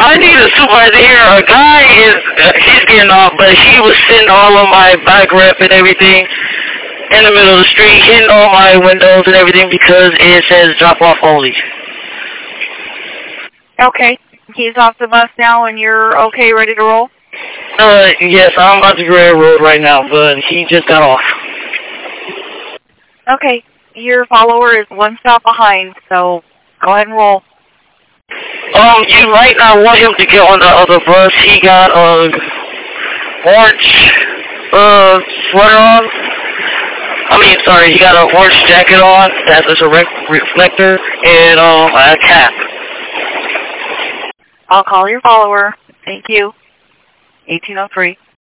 I need a supervisor here. A guy is, he's getting off, but he was sitting all on my back rep and everything in the middle of the street, hitting all my windows and everything because it says drop off only. Okay. He's off the bus now and you're okay, ready to roll? Yes, I'm about to railroad right now, but he just got off. Okay. Your follower is one stop behind, so go ahead and roll. You might not want him to get on the other bus. He got a orange sweater on. He got an orange jacket on that has a reflector and a cap. I'll call your follower. Thank you. 1803.